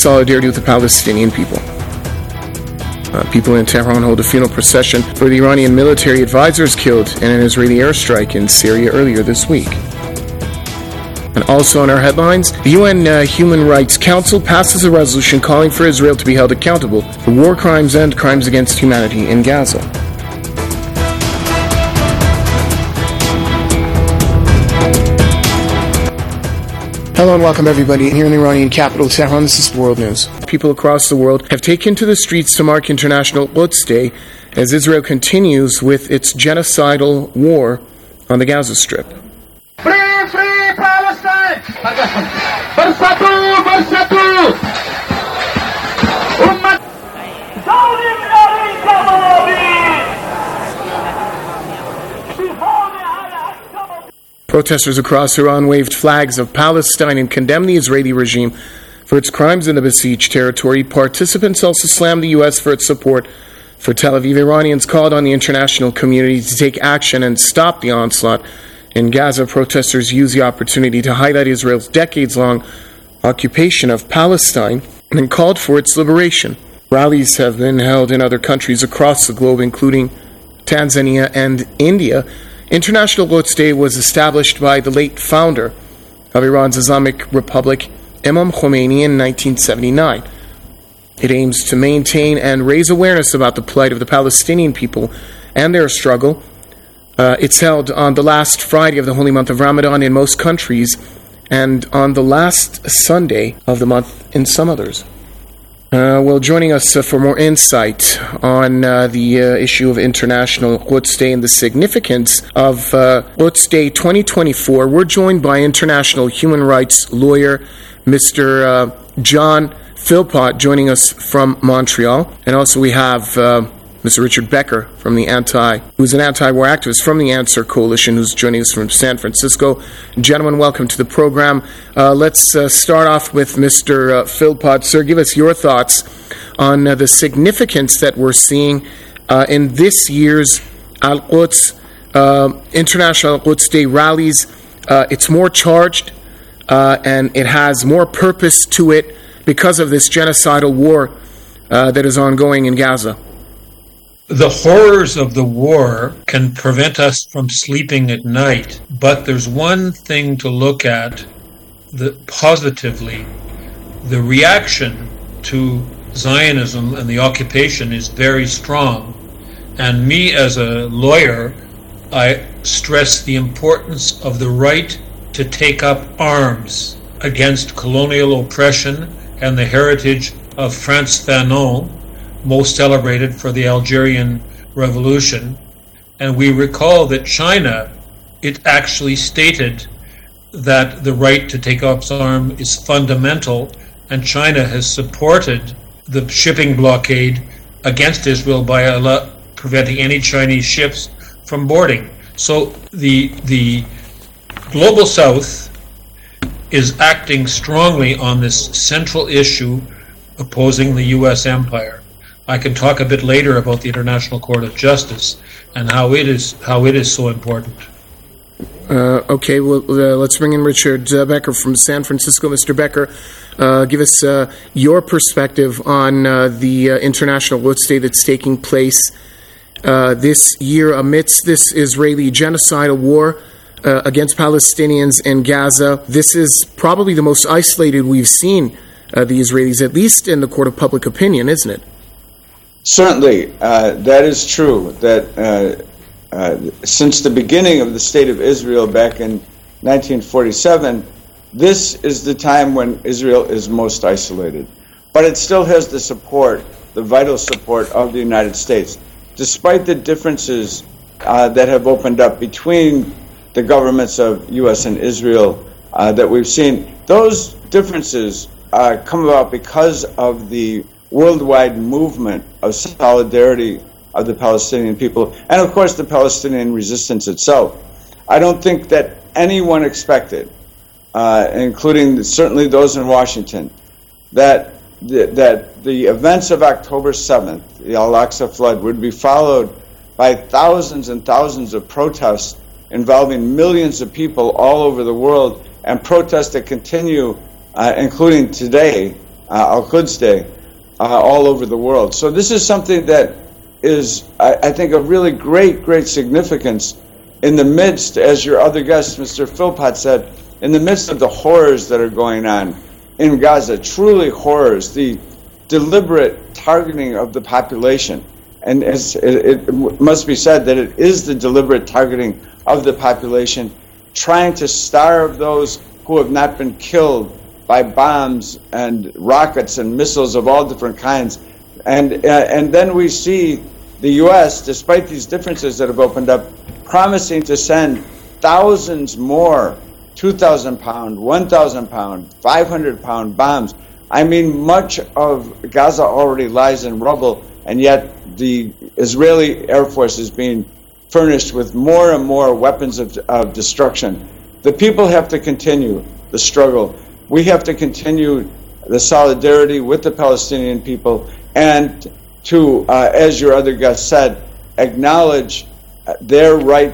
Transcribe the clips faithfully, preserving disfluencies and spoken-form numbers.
solidarity with the Palestinian people. Uh, people in Tehran hold a funeral procession for the Iranian military advisors killed in an Israeli airstrike in Syria earlier this week. And also in our headlines, the U N uh, Human Rights Council passes a resolution calling for Israel to be held accountable for war crimes and crimes against humanity in Gaza. Hello and welcome everybody. Here in the Iranian capital, Tehran, this is World News. People across the world have taken to the streets to mark International Quds Day as Israel continues with its genocidal war on the Gaza Strip. Free, free Palestine! Barsatu, barsatu! Ummat! Zawlim yarin kabalabi! Protesters across Iran waved flags of Palestine and condemned the Israeli regime for its crimes in the besieged territory. Participants also slammed the U S for its support for Tel Aviv. Iranians called on the international community to take action and stop the onslaught in Gaza. Protesters used the opportunity to highlight Israel's decades-long occupation of Palestine and called for its liberation. Rallies have been held in other countries across the globe, including Tanzania and India. International Quds Day was established by the late founder of Iran's Islamic Republic, Imam Khomeini, in nineteen seventy-nine. It aims to maintain and raise awareness about the plight of the Palestinian people and their struggle. Uh, it's held on the last Friday of the holy month of Ramadan in most countries and on the last Sunday of the month in some others. Uh, well, joining us uh, for more insight on uh, the uh, issue of International Quds Day and the significance of uh, Quds Day twenty twenty-four, we're joined by international human rights lawyer Mister Uh, John Philpott, joining us from Montreal. And also we have uh, Mister Richard Becker, from the anti, who's an anti-war activist from the Answer Coalition, who's joining us from San Francisco. Gentlemen, welcome to the program. Uh, let's uh, start off with Mister Uh, Philpott. Sir, give us your thoughts on uh, the significance that we're seeing uh, in this year's Al-Quds, uh, International Al-Quds Day rallies. Uh, it's more charged uh, and it has more purpose to it because of this genocidal war uh, that is ongoing in Gaza. The horrors of the war can prevent us from sleeping at night, but there's one thing to look at the, positively. The reaction to Zionism and the occupation is very strong. And me as a lawyer, I stress the importance of the right to take up arms against colonial oppression and the heritage of Frantz Fanon, most celebrated for the Algerian Revolution. And we recall that China, it actually stated that the right to take up arms is fundamental, and China has supported the shipping blockade against Israel by allow, preventing any Chinese ships from boarding. So the the Global South is acting strongly on this central issue opposing the U S empire. I can talk a bit later about the International Court of Justice and how it is how it is so important. Uh, okay, well, uh, let's bring in Richard uh, Becker from San Francisco. Mister Becker, uh, give us uh, your perspective on uh, the uh, International Quds Day that's taking place uh, this year amidst this Israeli genocidal war uh, against Palestinians in Gaza. This is probably the most isolated we've seen uh, the Israelis, at least in the court of public opinion, isn't it? Certainly, uh, that is true, that uh, uh, since the beginning of the State of Israel back in nineteen forty-seven, this is the time when Israel is most isolated. But it still has the support, the vital support of the United States. Despite the differences uh, that have opened up between the governments of U S and Israel uh, that we've seen, those differences uh, come about because of the worldwide movement of solidarity of the Palestinian people, and of course the Palestinian resistance itself. I don't think that anyone expected, uh, including certainly those in Washington, that the, that the events of October seventh, the Al-Aqsa flood, would be followed by thousands and thousands of protests involving millions of people all over the world, and protests that continue, uh, including today, uh, Al-Quds Day, uh, all over the world. So this is something that is, I, I think, of really great, great significance in the midst, as your other guest, Mister Philpott, said, in the midst of the horrors that are going on in Gaza, truly horrors, the deliberate targeting of the population. And as it, it must be said that it is the deliberate targeting of the population, trying to starve those who have not been killed by bombs and rockets and missiles of all different kinds. And, uh, and then we see the U S, despite these differences that have opened up, promising to send thousands more two thousand pound, one thousand pound, five hundred pound bombs. I mean, much of Gaza already lies in rubble, and yet the Israeli Air Force is being furnished with more and more weapons of, of destruction. The people have to continue the struggle. We have to continue the solidarity with the Palestinian people, and to, uh, as your other guest said, acknowledge their right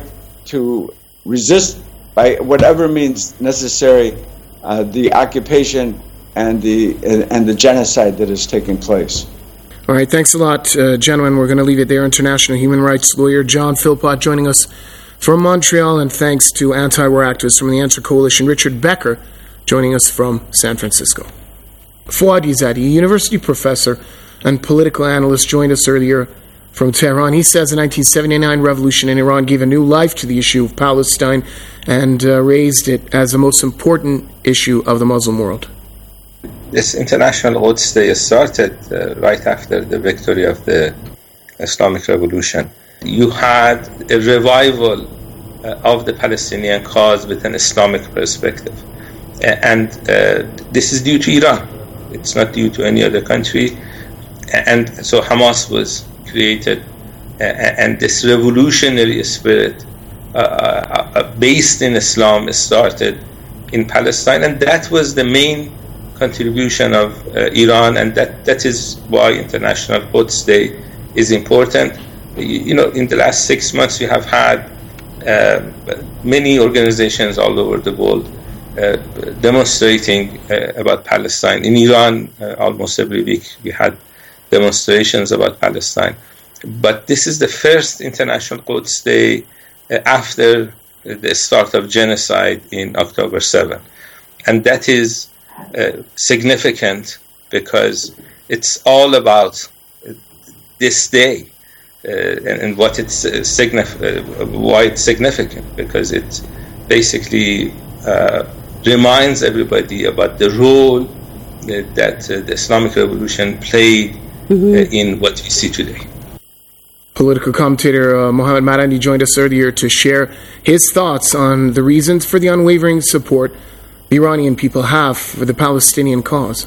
to resist by whatever means necessary uh, the occupation and the and the genocide that is taking place. All right, thanks a lot, uh, gentlemen. We're going to leave it there. International human rights lawyer John Philpott joining us from Montreal, and thanks to anti-war activists from the Answer Coalition, Richard Becker, joining us from San Francisco. Fouad Izzadi, a university professor and political analyst, joined us earlier from Tehran. He says the nineteen seventy-nine revolution in Iran gave a new life to the issue of Palestine and uh, raised it as the most important issue of the Muslim world. This International Quds Day started uh, right after the victory of the Islamic Revolution. You had a revival uh, of the Palestinian cause with an Islamic perspective. And uh, this is due to Iran. It's not due to any other country. And so Hamas was created, uh, and this revolutionary spirit uh, uh, based in Islam started in Palestine, and that was the main contribution of uh, Iran, and that, that is why International Quds Day is important. You, you know, in the last six months we have had uh, many organizations all over the world uh, demonstrating uh, about Palestine. In Iran, uh, almost every week we had demonstrations about Palestine. But this is the first International Quds Day uh, after the start of genocide in October seventh. And that is uh, significant because it's all about this day uh, and, and what it's uh, signif- uh, why it's significant, because it basically uh, reminds everybody about the role that, that uh, the Islamic Revolution played mm-hmm. uh, in what we see today. Political commentator uh, Mohammad Madani joined us earlier to share his thoughts on the reasons for the unwavering support the Iranian people have for the Palestinian cause.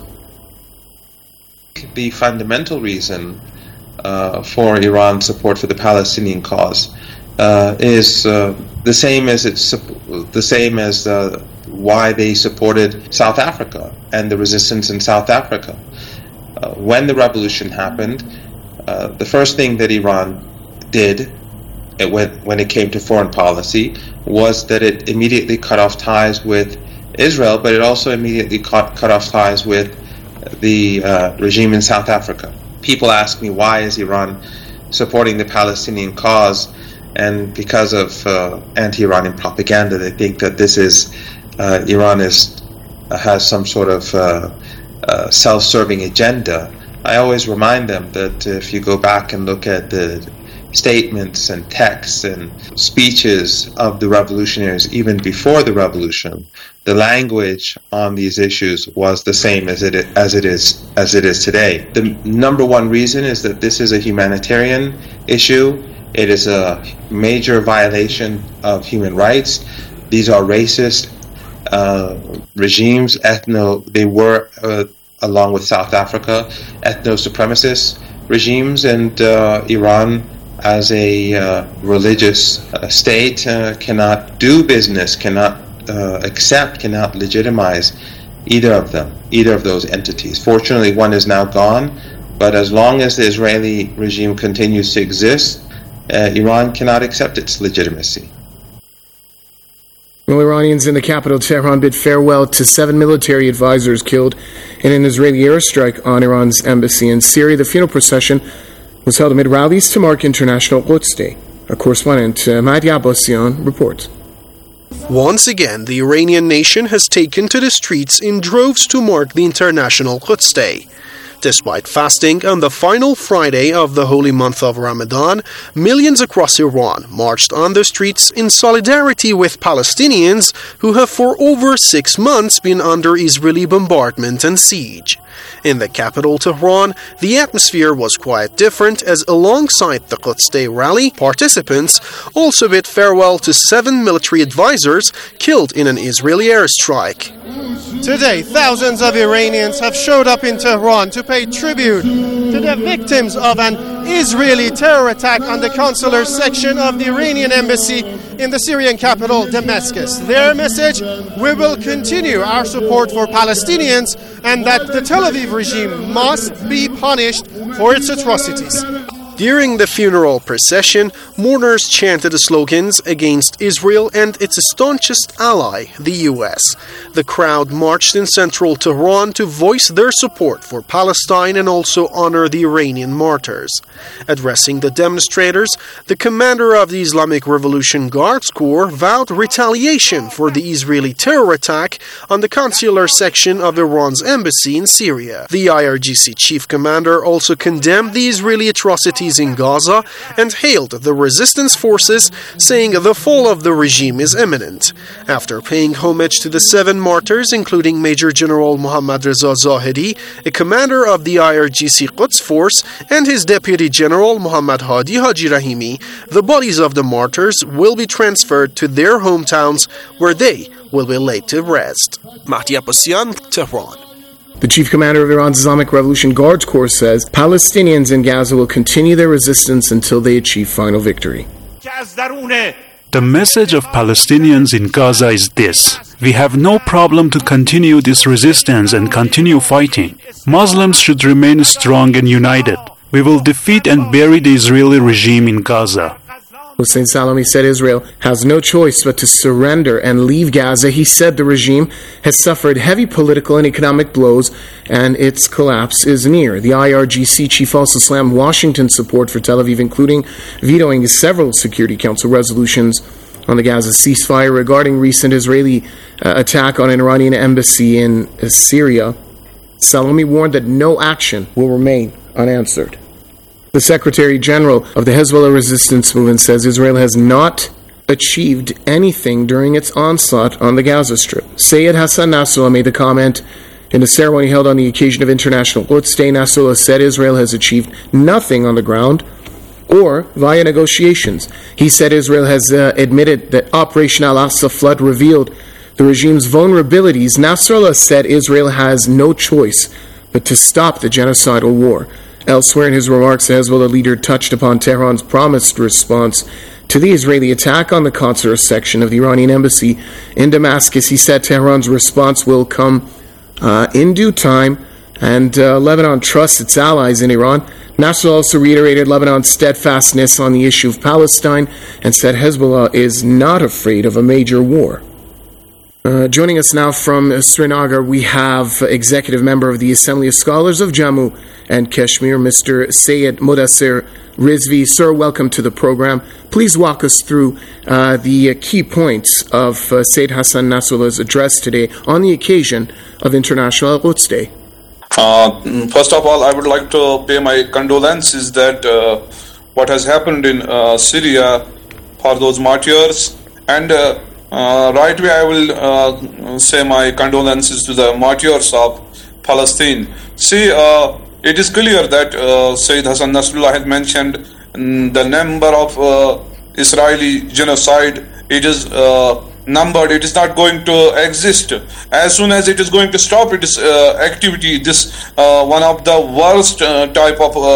The fundamental reason uh, for Iran's support for the Palestinian cause uh, is uh, the same as it's the same as uh, why they supported South Africa and the resistance in South Africa. Uh, when the revolution happened, Uh, the first thing that Iran did it when, when it came to foreign policy was that it immediately cut off ties with Israel, but it also immediately cut, cut off ties with the uh, regime in South Africa. People ask me, why is Iran supporting the Palestinian cause? And because of uh, anti-Iranian propaganda, they think that this is uh, Iran is uh, has some sort of uh, uh, self-serving agenda. I always remind them that if you go back and look at the statements and texts and speeches of the revolutionaries even before the revolution, the language on these issues was the same as it as it is as it is today. The number one reason is that this is a humanitarian issue. It is a major violation of human rights. These are racist uh, regimes. Ethno, they were. Uh, along with South Africa, ethno-supremacist regimes, and uh, Iran, as a uh, religious uh, state, uh, cannot do business, cannot uh, accept, cannot legitimize either of them, either of those entities. Fortunately, one is now gone, but as long as the Israeli regime continues to exist, uh, Iran cannot accept its legitimacy. Well, Iranians in the capital, Tehran, bid farewell to seven military advisors killed in an Israeli airstrike on Iran's embassy in Syria. The funeral procession was held amid rallies to mark International Quds Day. Our correspondent, uh, Mahdi Abbasian, reports. Once again, the Iranian nation has taken to the streets in droves to mark the International Quds Day. Despite fasting on the final Friday of the holy month of Ramadan, millions across Iran marched on the streets in solidarity with Palestinians who have for over six months been under Israeli bombardment and siege. In the capital, Tehran, the atmosphere was quite different as alongside the Quds Day rally, participants also bid farewell to seven military advisors killed in an Israeli airstrike. Today, thousands of Iranians have showed up in Tehran to pay tribute to the victims of an Israeli terror attack on the consular section of the Iranian embassy in the Syrian capital, Damascus. Their message: we will continue our support for Palestinians and that the Tel Aviv regime must be punished for its atrocities. During the funeral procession, mourners chanted slogans against Israel and its staunchest ally, the U S. The crowd marched in central Tehran to voice their support for Palestine and also honor the Iranian martyrs. Addressing the demonstrators, the commander of the Islamic Revolution Guards Corps vowed retaliation for the Israeli terror attack on the consular section of Iran's embassy in Syria. The I R G C chief commander also condemned the Israeli atrocities in Gaza and hailed the resistance forces, saying the fall of the regime is imminent. After paying homage to the seven martyrs, including Major General Mohammad Reza Zahedi, a commander of the I R G C Quds Force, and his Deputy General Mohammad Hadi Haji Rahimi, the bodies of the martyrs will be transferred to their hometowns where they will be laid to rest. Mahdi Abbasian, Tehran. The chief commander of Iran's Islamic Revolution Guards Corps says Palestinians in Gaza will continue their resistance until they achieve final victory. The message of Palestinians in Gaza is this: we have no problem to continue this resistance and continue fighting. Muslims should remain strong and united. We will defeat and bury the Israeli regime in Gaza. Hossein Salami said Israel has no choice but to surrender and leave Gaza. He said the regime has suffered heavy political and economic blows and its collapse is near. The I R G C chief also slammed Washington's support for Tel Aviv, including vetoing several Security Council resolutions on the Gaza ceasefire regarding recent Israeli uh, attack on an Iranian embassy in uh, Syria. Salami warned that no action will remain unanswered. The Secretary General of the Hezbollah resistance movement says Israel has not achieved anything during its onslaught on the Gaza Strip. Sayed Hassan Nasrallah made the comment in a ceremony held on the occasion of International Quds Day. Nasrallah said Israel has achieved nothing on the ground or via negotiations. He said Israel has uh, admitted that Operation Al-Aqsa flood revealed the regime's vulnerabilities. Nasrallah said Israel has no choice but to stop the genocidal war. Elsewhere in his remarks, the Hezbollah leader touched upon Tehran's promised response to the Israeli attack on the consular section of the Iranian embassy in Damascus. He said Tehran's response will come uh, in due time, and uh, Lebanon trusts its allies in Iran. Nasrallah also reiterated Lebanon's steadfastness on the issue of Palestine and said Hezbollah is not afraid of a major war. Uh, joining us now from uh, Srinagar, we have uh, executive member of the Assembly of Scholars of Jammu and Kashmir, Mister Sayed Mudassir Rizvi. Sir, welcome to the program. Please walk us through uh, the uh, key points of uh, Sayed Hassan Nasrallah's address today on the occasion of International Quds Day. Uh, first of all, I would like to pay my condolences that uh, what has happened in uh, Syria for those martyrs, and uh, Uh, right away, I will uh, say my condolences to the martyrs of Palestine. See, uh, it is clear that uh, Sayyid Hassan Nasrallah had mentioned um, the number of uh, Israeli genocide. It is uh, numbered. It is not going to exist. As soon as it is going to stop its uh, activity, this uh, one of the worst uh, type of uh,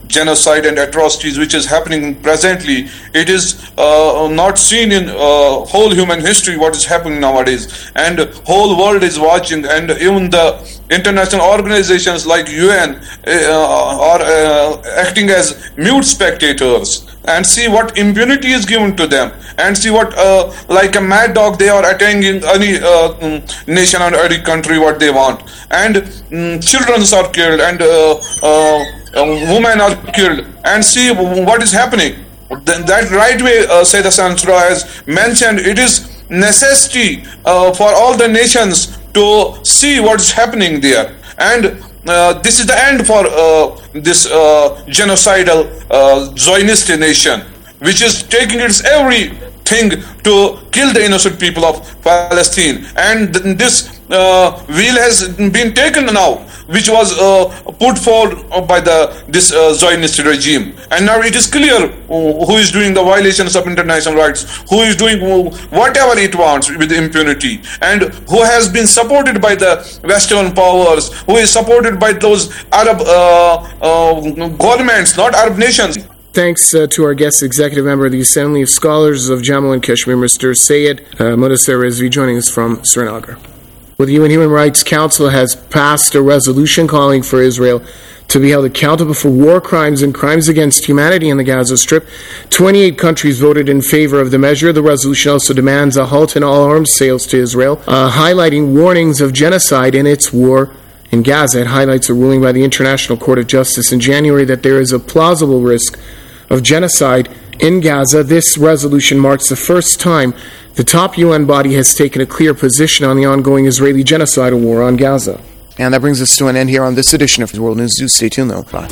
genocide and atrocities which is happening presently. It is uh, not seen in uh, whole human history what is happening nowadays, and whole world is watching, and even the international organizations like U N uh, are uh, acting as mute spectators, and see what impunity is given to them, and see what uh, like a mad dog they are attacking any uh, nation or any country what they want, and um, children are killed, and uh, uh, women are killed, and see what is happening. That right way, uh, Sayyid Hassan Nasrallah has mentioned, it is necessity uh, for all the nations to see what is happening there, and uh, this is the end for uh, this uh, genocidal uh, Zionist nation, which is taking its everything to kill the innocent people of Palestine, and th- this uh, wheel has been taken now, which was uh, put forward by the this uh, Zionist regime, and now it is clear who is doing the violations of international rights, who is doing whatever it wants with impunity, and who has been supported by the Western powers, who is supported by those Arab uh, uh, governments, not Arab nations. Thanks uh, to our guest, executive member of the Assembly of Scholars of Jammu and Kashmir, Mister Sayed uh, Mudassir Rizvi, joining us from Srinagar. Well, the U N Human Rights Council has passed a resolution calling for Israel to be held accountable for war crimes and crimes against humanity in the Gaza Strip. twenty-eight countries voted in favor of the measure. The resolution also demands a halt in all arms sales to Israel, uh, highlighting warnings of genocide in its war in Gaza. It highlights a ruling by the International Court of Justice in January that there is a plausible risk of genocide in Gaza. This resolution marks the first time the top U N body has taken a clear position on the ongoing Israeli genocidal war on Gaza. And that brings us to an end here on this edition of World News. Do stay tuned, though. Bye.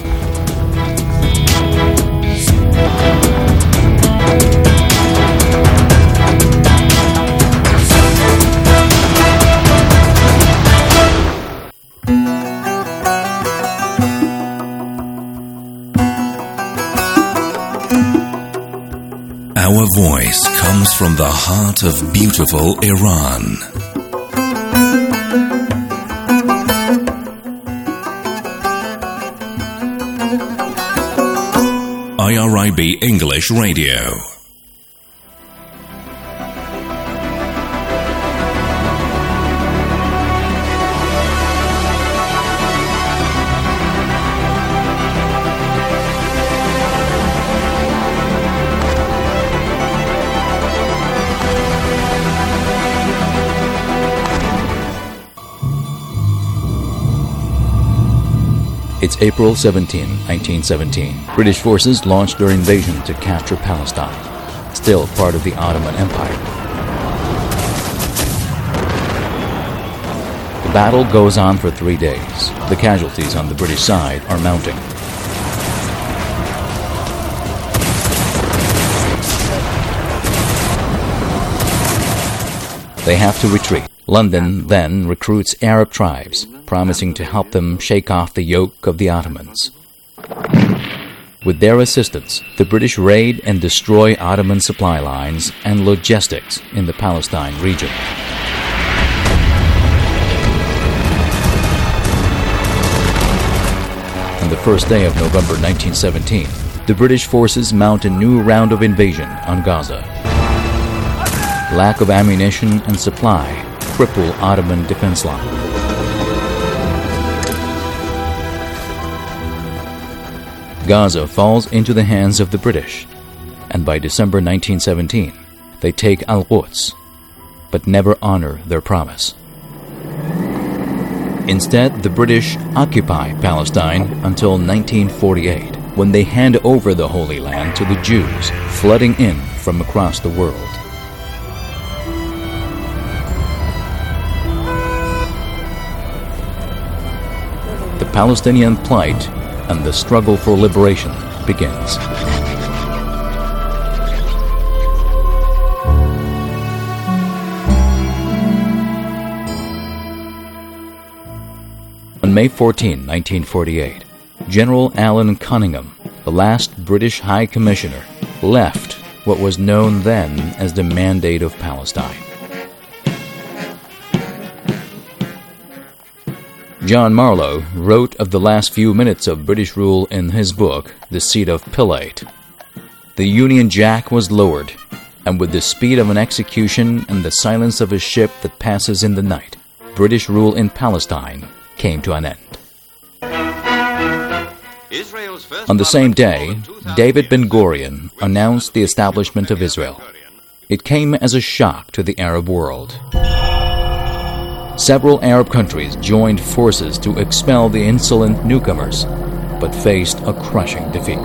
Our voice comes from the heart of beautiful Iran. I R I B English Radio. It's April seventeenth, nineteen seventeen. British forces launched their invasion to capture Palestine, still part of the Ottoman Empire. The battle goes on for three days. The casualties on the British side are mounting. They have to retreat. London then recruits Arab tribes, promising to help them shake off the yoke of the Ottomans. With their assistance, the British raid and destroy Ottoman supply lines and logistics in the Palestine region. On the first day of November nineteen seventeen, the British forces mount a new round of invasion on Gaza. Lack of ammunition and supply cripple Ottoman defense line. Gaza falls into the hands of the British, and by December nineteen seventeen, they take Al-Quds, but never honor their promise. Instead, the British occupy Palestine until nineteen forty-eight, when they hand over the Holy Land to the Jews, flooding in from across the world. The Palestinian plight and the struggle for liberation begins. On May fourteenth, nineteen forty-eight, General Alan Cunningham, the last British High Commissioner, left what was known then as the Mandate of Palestine. John Marlowe wrote of the last few minutes of British rule in his book, The Seat of Pilate. The Union Jack was lowered, and with the speed of an execution and the silence of a ship that passes in the night, British rule in Palestine came to an end. On the same day, David Ben-Gurion announced the establishment of Israel. It came as a shock to the Arab world. Several Arab countries joined forces to expel the insolent newcomers, but faced a crushing defeat.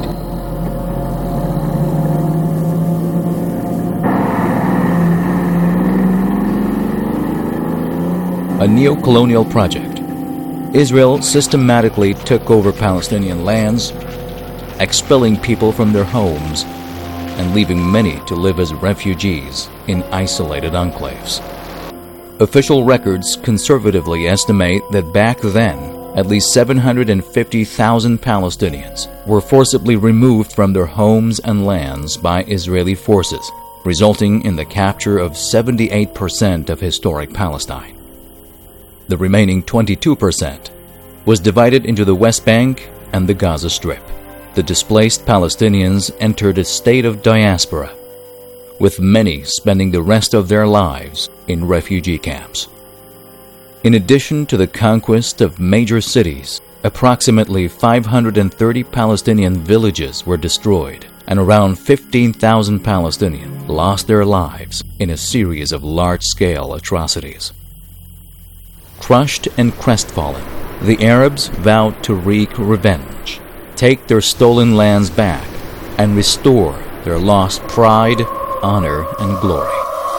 A neo-colonial project, Israel systematically took over Palestinian lands, expelling people from their homes and leaving many to live as refugees in isolated enclaves. Official records conservatively estimate that back then, at least seven hundred fifty thousand Palestinians were forcibly removed from their homes and lands by Israeli forces, resulting in the capture of seventy-eight percent of historic Palestine. The remaining twenty-two percent was divided into the West Bank and the Gaza Strip. The displaced Palestinians entered a state of diaspora, with many spending the rest of their lives in refugee camps. In addition to the conquest of major cities, approximately five hundred thirty Palestinian villages were destroyed, and around fifteen thousand Palestinians lost their lives in a series of large-scale atrocities. Crushed and crestfallen, the Arabs vowed to wreak revenge, take their stolen lands back, and restore their lost pride, honor, and glory.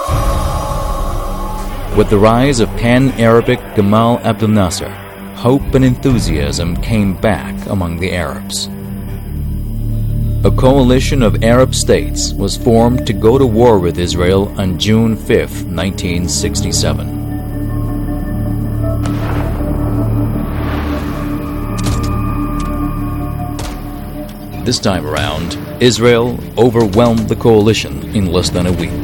With the rise of pan-Arabic Gamal Abdel Nasser, hope and enthusiasm came back among the Arabs. A coalition of Arab states was formed to go to war with Israel on June fifth, nineteen sixty-seven. This time around, Israel overwhelmed the coalition in less than a week.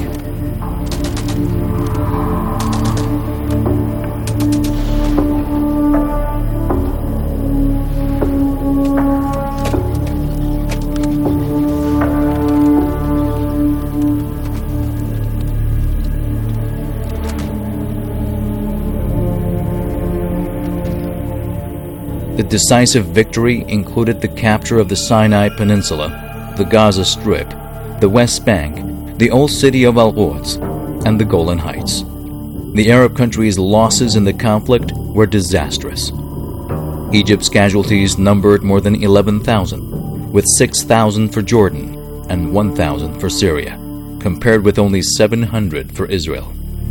The decisive victory included the capture of the Sinai Peninsula, the Gaza Strip, the West Bank, the old city of Al-Quds, and the Golan Heights. The Arab countries' losses in the conflict were disastrous. Egypt's casualties numbered more than eleven thousand, with six thousand for Jordan and one thousand for Syria, compared with only seven hundred for Israel.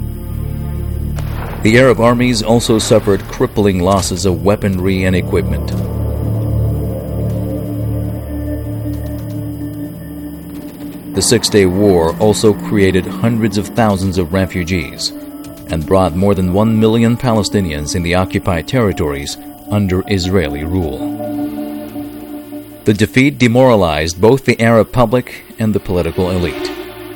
The Arab armies also suffered crippling losses of weaponry and equipment. The Six-Day War also created hundreds of thousands of refugees and brought more than one million Palestinians in the occupied territories under Israeli rule. The defeat demoralized both the Arab public and the political elite.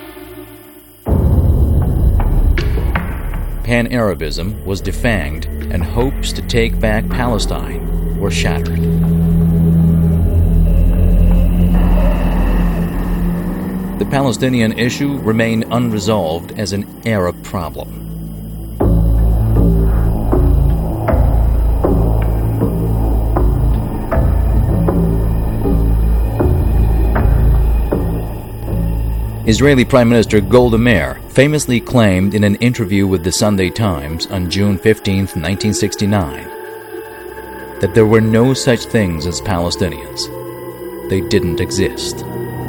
Pan-Arabism was defanged, and hopes to take back Palestine were shattered. The Palestinian issue remained unresolved as an Arab problem. Israeli Prime Minister Golda Meir famously claimed in an interview with the Sunday Times on June fifteenth, nineteen sixty-nine, that there were no such things as Palestinians. They didn't exist.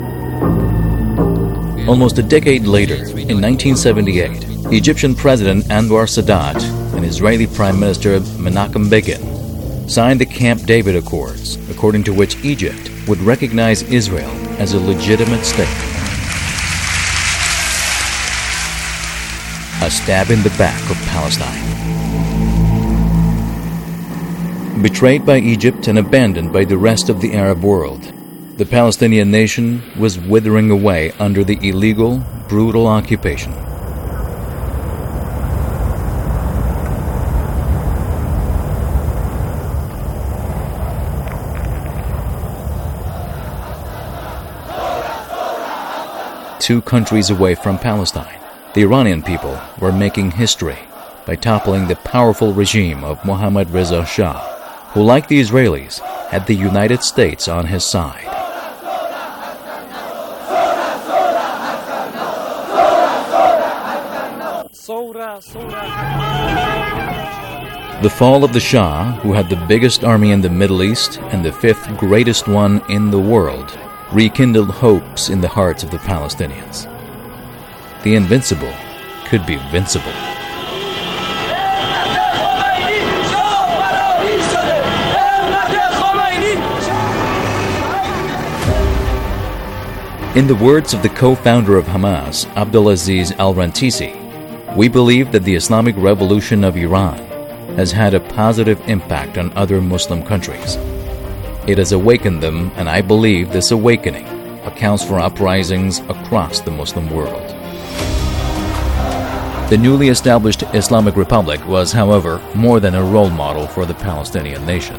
Almost a decade later, in nineteen seventy-eight, Egyptian President Anwar Sadat and Israeli Prime Minister Menachem Begin signed the Camp David Accords, according to which Egypt would recognize Israel as a legitimate state. A stab in the back of Palestine. Betrayed by Egypt and abandoned by the rest of the Arab world, the Palestinian nation was withering away under the illegal, brutal occupation. two countries away from Palestine, the Iranian people were making history by toppling the powerful regime of Mohammad Reza Shah, who, like the Israelis, had the United States on his side. The fall of the Shah, who had the biggest army in the Middle East and the fifth greatest one in the world, rekindled hopes in the hearts of the Palestinians. The invincible could be vincible. In the words of the co-founder of Hamas, Abdulaziz al-Rantisi, we believe that the Islamic Revolution of Iran has had a positive impact on other Muslim countries. It has awakened them, and I believe this awakening accounts for uprisings across the Muslim world. The newly established Islamic Republic was, however, more than a role model for the Palestinian nation.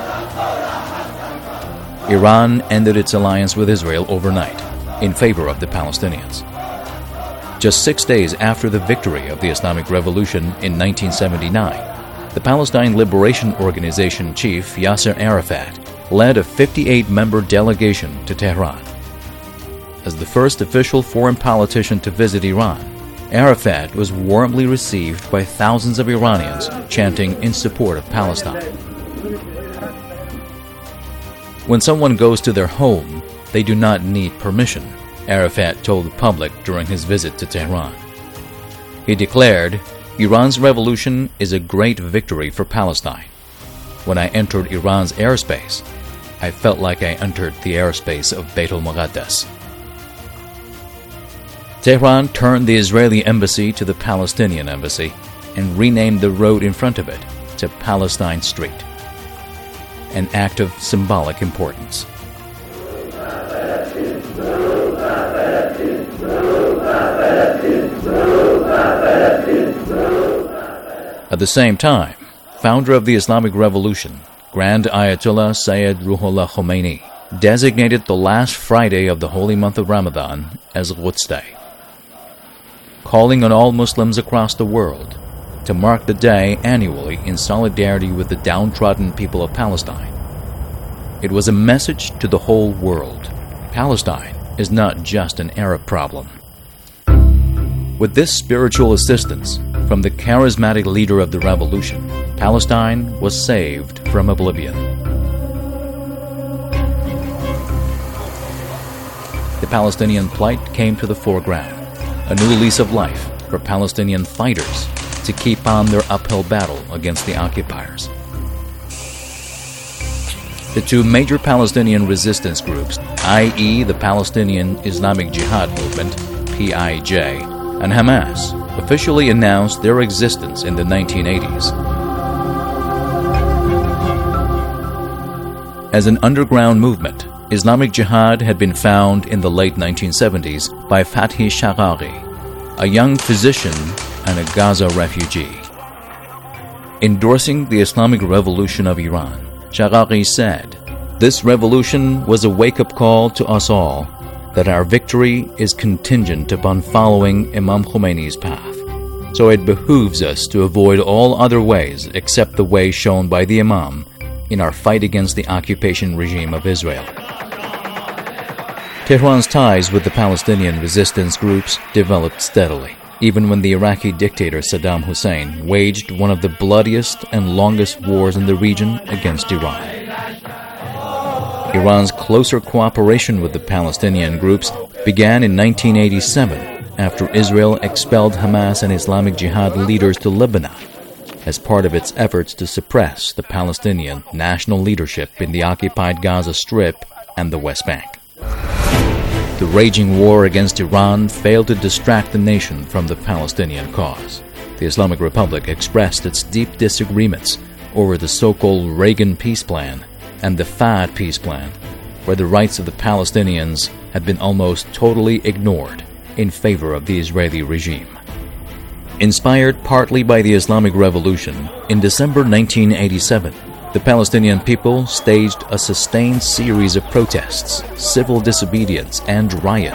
Iran ended its alliance with Israel overnight in favor of the Palestinians. Just six days after the victory of the Islamic Revolution in nineteen seventy-nine, the Palestine Liberation Organization chief Yasser Arafat led a fifty-eight member delegation to Tehran. As the first official foreign politician to visit Iran, Arafat was warmly received by thousands of Iranians chanting in support of Palestine. When someone goes to their home, they do not need permission, Arafat told the public during his visit to Tehran. He declared, "Iran's revolution is a great victory for Palestine. When I entered Iran's airspace, I felt like I entered the airspace of Beit al-Muqaddas." Tehran turned the Israeli embassy to the Palestinian embassy and renamed the road in front of it to Palestine Street, an act of symbolic importance. At the same time, founder of the Islamic Revolution, Grand Ayatollah Sayyid Ruhollah Khomeini, designated the last Friday of the holy month of Ramadan as Quds Day, calling on all Muslims across the world to mark the day annually in solidarity with the downtrodden people of Palestine. It was a message to the whole world. Palestine is not just an Arab problem. With this spiritual assistance from the charismatic leader of the revolution, Palestine was saved from oblivion. The Palestinian plight came to the foreground, a new lease of life for Palestinian fighters to keep on their uphill battle against the occupiers. The two major Palestinian resistance groups, that is the Palestinian Islamic Jihad Movement, P I J, and Hamas, officially announced their existence in the nineteen eighties. As an underground movement, Islamic Jihad had been found in the late nineteen seventies by Fathi Shagari, a young physician and a Gaza refugee. Endorsing the Islamic Revolution of Iran, Shagari said, "This revolution was a wake-up call to us all that our victory is contingent upon following Imam Khomeini's path. So it behooves us to avoid all other ways except the way shown by the Imam in our fight against the occupation regime of Israel." Tehran's ties with the Palestinian resistance groups developed steadily, even when the Iraqi dictator Saddam Hussein waged one of the bloodiest and longest wars in the region against Iran. Iran's closer cooperation with the Palestinian groups began in nineteen eighty-seven after Israel expelled Hamas and Islamic Jihad leaders to Lebanon as part of its efforts to suppress the Palestinian national leadership in the occupied Gaza Strip and the West Bank. The raging war against Iran failed to distract the nation from the Palestinian cause. The Islamic Republic expressed its deep disagreements over the so-called Reagan peace plan and the Fahd peace plan, where the rights of the Palestinians had been almost totally ignored in favor of the Israeli regime. Inspired partly by the Islamic Revolution, in December nineteen eighty-seven, the Palestinian people staged a sustained series of protests, civil disobedience, and riots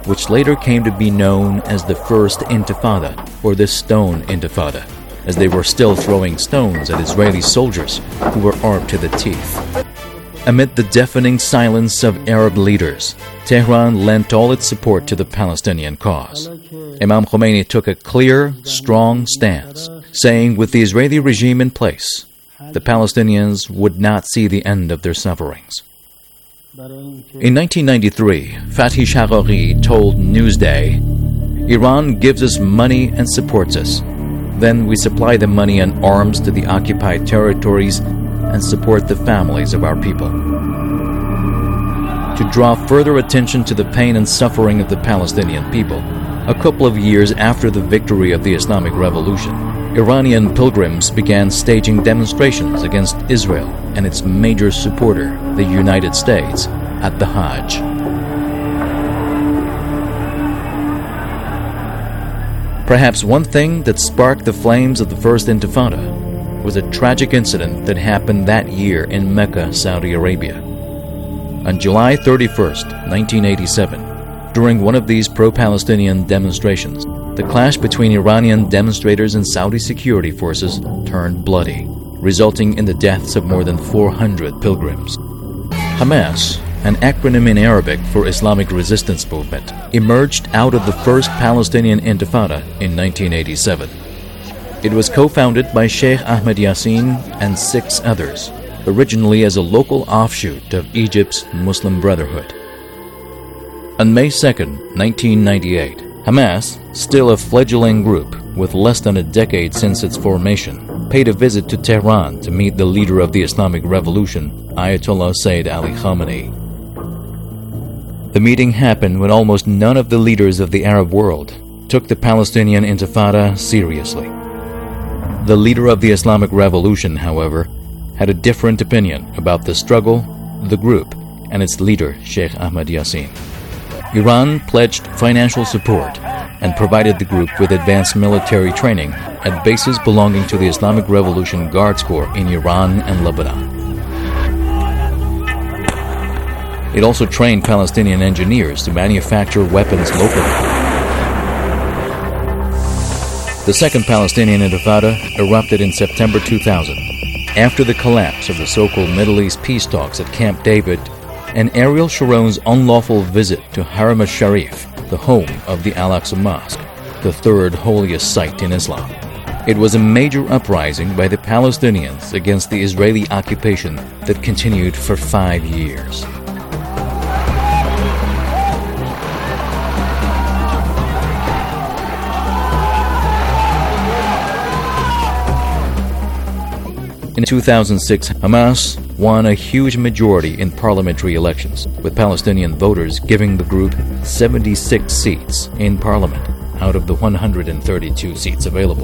which later came to be known as the First Intifada, or the Stone Intifada, as they were still throwing stones at Israeli soldiers who were armed to the teeth. Amid the deafening silence of Arab leaders, Tehran lent all its support to the Palestinian cause. Imam Khomeini took a clear, strong stance, saying with the Israeli regime in place, the Palestinians would not see the end of their sufferings. In nineteen ninety-three, Fathi Shaqaqi told Newsday, Iran gives us money and supports us. Then we supply the money and arms to the occupied territories and support the families of our people. To draw further attention to the pain and suffering of the Palestinian people, a couple of years after the victory of the Islamic Revolution, Iranian pilgrims began staging demonstrations against Israel and its major supporter, the United States, at the Hajj. Perhaps one thing that sparked the flames of the First Intifada was a tragic incident that happened that year in Mecca, Saudi Arabia. On July thirty-first, nineteen eighty-seven, during one of these pro-Palestinian demonstrations, the clash between Iranian demonstrators and Saudi security forces turned bloody, resulting in the deaths of more than four hundred pilgrims. Hamas, an acronym in Arabic for Islamic Resistance Movement, emerged out of the First Palestinian Intifada in nineteen eighty-seven. It was co-founded by Sheikh Ahmed Yassin and six others, originally as a local offshoot of Egypt's Muslim Brotherhood. On May second, nineteen ninety-eight, Hamas, still a fledgling group with less than a decade since its formation, paid a visit to Tehran to meet the leader of the Islamic Revolution, Ayatollah Sayyid Ali Khamenei. The meeting happened when almost none of the leaders of the Arab world took the Palestinian Intifada seriously. The leader of the Islamic Revolution, however, had a different opinion about the struggle, the group, and its leader, Sheikh Ahmed Yassin. Iran pledged financial support and provided the group with advanced military training at bases belonging to the Islamic Revolution Guards Corps in Iran and Lebanon. It also trained Palestinian engineers to manufacture weapons locally. The Second Palestinian Intifada erupted in September two thousand, after the collapse of the so-called Middle East peace talks at Camp David and Ariel Sharon's unlawful visit to Haram al-Sharif, the home of the Al-Aqsa Mosque, the third holiest site in Islam. It was a major uprising by the Palestinians against the Israeli occupation that continued for five years. In two thousand six, Hamas won a huge majority in parliamentary elections, with Palestinian voters giving the group seventy-six seats in parliament out of the one hundred thirty-two seats available.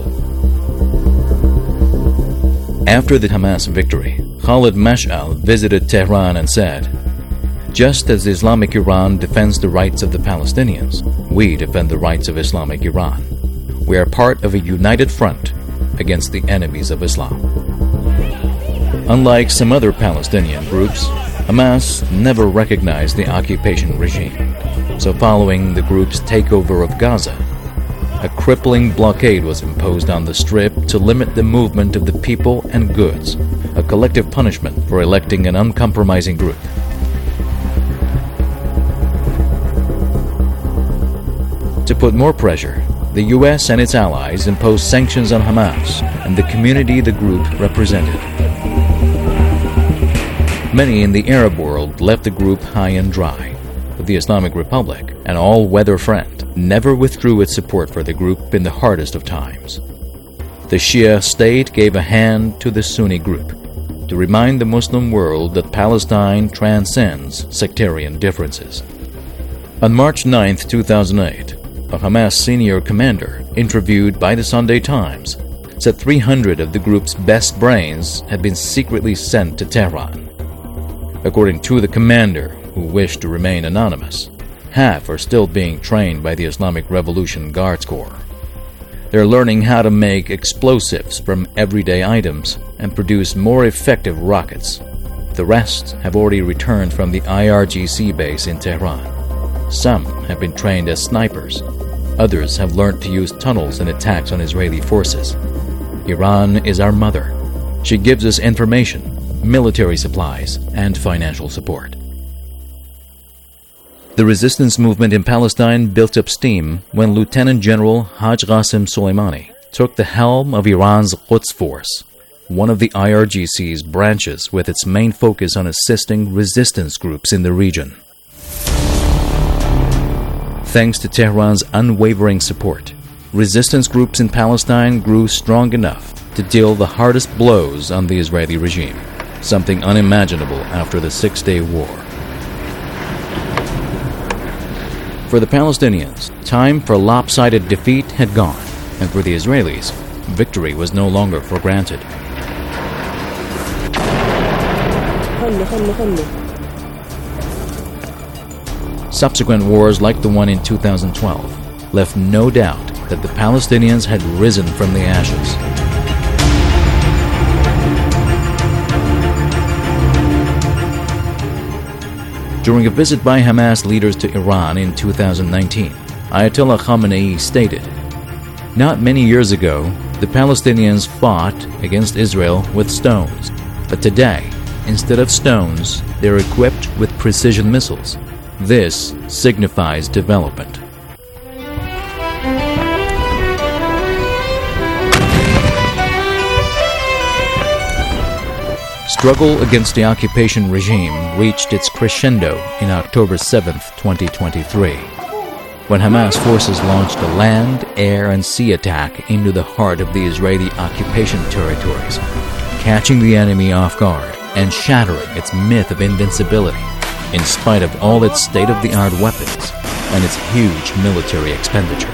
After the Hamas victory, Khalid Mash'al visited Tehran and said, "Just as Islamic Iran defends the rights of the Palestinians, we defend the rights of Islamic Iran. We are part of a united front against the enemies of Islam." Unlike some other Palestinian groups, Hamas never recognized the occupation regime. So following the group's takeover of Gaza, a crippling blockade was imposed on the Strip to limit the movement of the people and goods, a collective punishment for electing an uncompromising group. To put more pressure, the U S and its allies imposed sanctions on Hamas and the community the group represented. Many in the Arab world left the group high and dry, but the Islamic Republic, an all-weather friend, never withdrew its support for the group in the hardest of times. The Shia state gave a hand to the Sunni group to remind the Muslim world that Palestine transcends sectarian differences. On March ninth, two thousand eight, a Hamas senior commander, interviewed by the Sunday Times, said three hundred of the group's best brains had been secretly sent to Tehran. According to the commander, who wished to remain anonymous, half are still being trained by the Islamic Revolution Guards Corps. They're learning how to make explosives from everyday items and produce more effective rockets. The rest have already returned from the I R G C base in Tehran. Some have been trained as snipers. Others have learned to use tunnels in attacks on Israeli forces. Iran is our mother. She gives us information, military supplies, and financial support. The resistance movement in Palestine built up steam when Lieutenant General Haj Qasem Soleimani took the helm of Iran's Quds Force, one of the I R G C's branches with its main focus on assisting resistance groups in the region. Thanks to Tehran's unwavering support, resistance groups in Palestine grew strong enough to deal the hardest blows on the Israeli regime, something unimaginable after the Six-Day War. For the Palestinians, time for lopsided defeat had gone, and for the Israelis, victory was no longer for granted. Subsequent wars like the one in two thousand twelve left no doubt that the Palestinians had risen from the ashes. During a visit by Hamas leaders to Iran in two thousand nineteen, Ayatollah Khamenei stated, "Not many years ago, the Palestinians fought against Israel with stones, but today, instead of stones, they're equipped with precision missiles. This signifies development." Struggle against the occupation regime reached its crescendo in October seventh, twenty twenty-three, when Hamas forces launched a land, air, and sea attack into the heart of the Israeli occupation territories, catching the enemy off guard and shattering its myth of invincibility, in spite of all its state-of-the-art weapons and its huge military expenditure.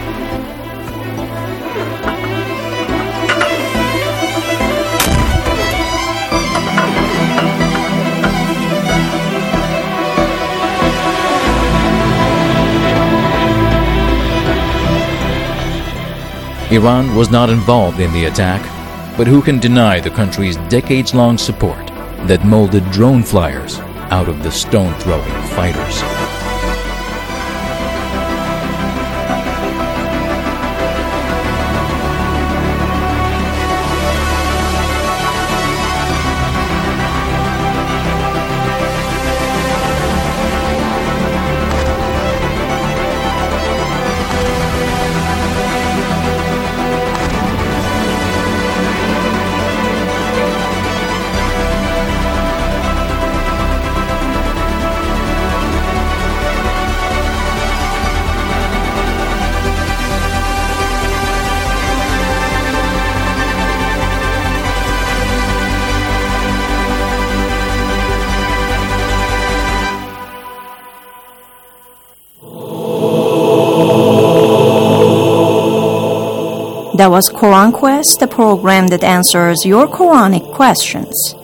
Iran was not involved in the attack, but who can deny the country's decades-long support that molded drone flyers out of the stone-throwing fighters? That was Quran Quest, the program that answers your Quranic questions.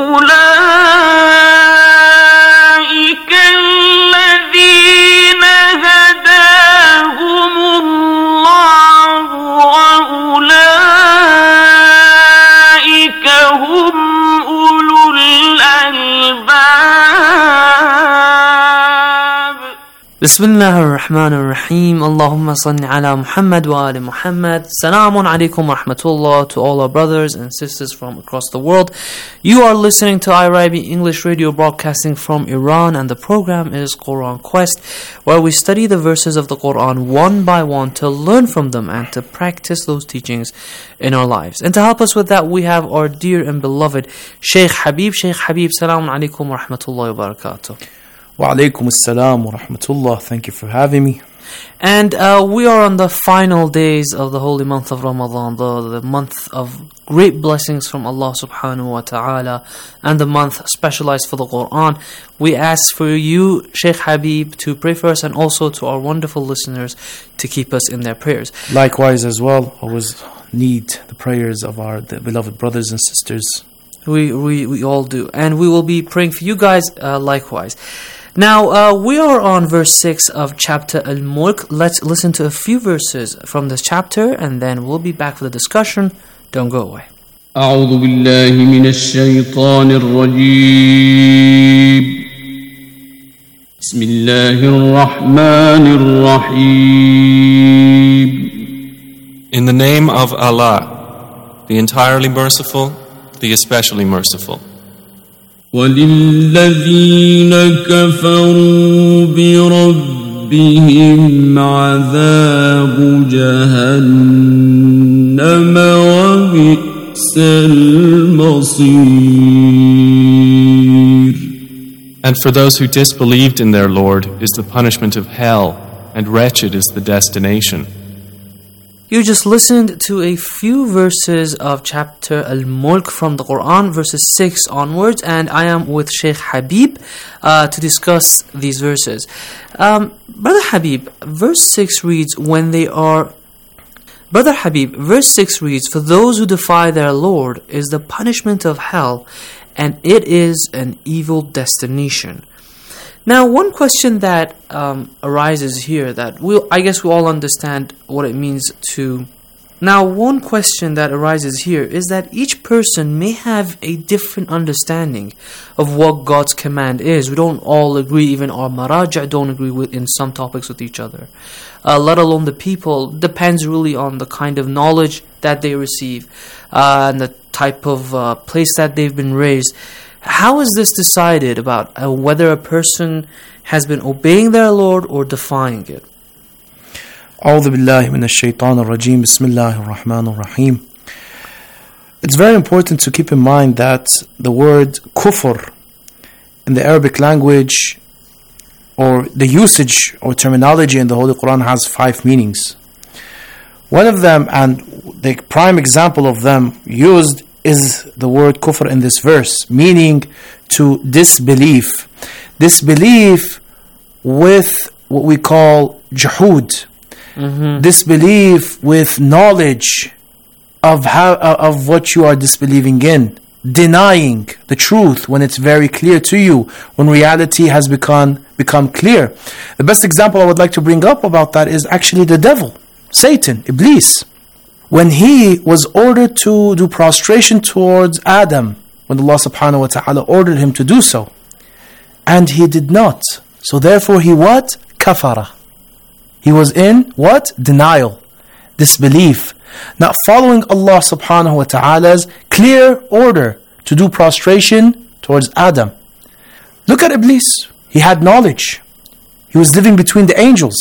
Bismillah ar-Rahman ar-Rahim. Allahumma salli ala Muhammad wa ali Muhammad. Salamun alaikum wa rahmatullah to all our brothers and sisters from across the world. You are listening to I R I B English Radio broadcasting from Iran, and the program is Quran Quest, where we study the verses of the Quran one by one to learn from them and to practice those teachings in our lives. And to help us with that, we have our dear and beloved Sheikh Habib. Sheikh Habib, salamun alaikum wa rahmatullahi wa barakatuh. Wa alaikum assalam wa rahmatullah. Thank you for having me. And uh, we are on the final days of the holy month of Ramadan, the, the month of great blessings from Allah subhanahu wa ta'ala, and the month specialized for the Quran. We ask for you, Sheikh Habib, to pray for us, and also to our wonderful listeners to keep us in their prayers. Likewise as well, always need the prayers of our the beloved brothers and sisters. We, we, we all do. And we will be praying for you guys uh, likewise. Now, uh, we are on verse six of chapter Al-Mulk. Let's listen to a few verses from this chapter, and then we'll be back for the discussion. Don't go away. أعوذ بالله من الشيطان الرجيم بسم الله الرحمن الرحيم. In the name of Allah, the entirely merciful, the especially merciful. وَلِلَّذِينَ كَفَرُوا بِرَبِّهِمْ عَذَابُ جَهَنَّمَ وَبِئْسَ الْمَصِيرُ. And for those who disbelieved in their Lord is the punishment of hell, and wretched is the destination. You just listened to a few verses of chapter Al-Mulk from the Quran, verses six onwards, and I am with Sheikh Habib uh, to discuss these verses. Um, Brother Habib, verse six reads, when they are... Brother Habib, verse six reads, for those who defy their Lord is the punishment of hell, and it is an evil destination. Now, one question that um, arises here that we'll, I guess we all understand what it means to... Now, one question that arises here is that each person may have a different understanding of what God's command is. We don't all agree, even our maraja' don't agree with in some topics with each other. Uh, let alone the people. Depends really on the kind of knowledge that they receive uh, and the type of uh, place that they've been raised. How is this decided about uh, whether a person has been obeying their Lord or defying it? أعوذ بالله من الشيطان الرجيم بسم الله الرحمن الرحيم. It's very important to keep in mind that the word kufr in the Arabic language, or the usage or terminology in the Holy Quran, has five meanings. One of them, and the prime example of them used, is the word kufr in this verse, meaning to disbelief. Disbelief with what we call juhud. Mm-hmm. Disbelief with knowledge of how of what you are disbelieving in. Denying the truth when it's very clear to you, when reality has become become clear. The best example I would like to bring up about that is actually the devil, Satan, Iblis. When he was ordered to do prostration towards Adam, when Allah subhanahu wa ta'ala ordered him to do so, and he did not. So therefore he what? Kafara. He was in what? Denial, disbelief, not following Allah subhanahu wa ta'ala's clear order to do prostration towards Adam. Look at Iblis. He had knowledge. He was living between the angels.